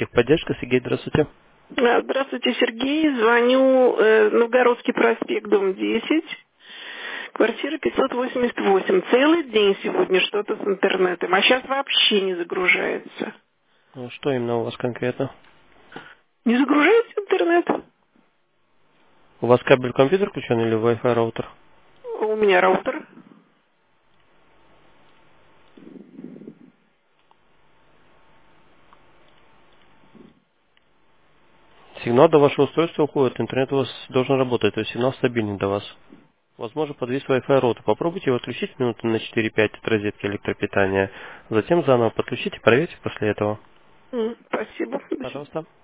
Техподдержка, Сергей, здравствуйте. Здравствуйте, Сергей. Звоню Новгородский проспект, дом 10, квартира 588. Целый день сегодня что-то с интернетом, а сейчас вообще не загружается. Ну, что именно у вас конкретно? Не загружается интернет? У вас кабель компьютер включен или Wi-Fi роутер? У меня раутер. Сигнал до вашего устройства уходит, интернет у вас должен работать, то есть сигнал стабильный до вас. Возможно, подвис Wi-Fi роутер. Попробуйте его отключить минуты на 4-5 от розетки электропитания. Затем заново подключите, проверьте после этого. Спасибо. До свидания. Пожалуйста.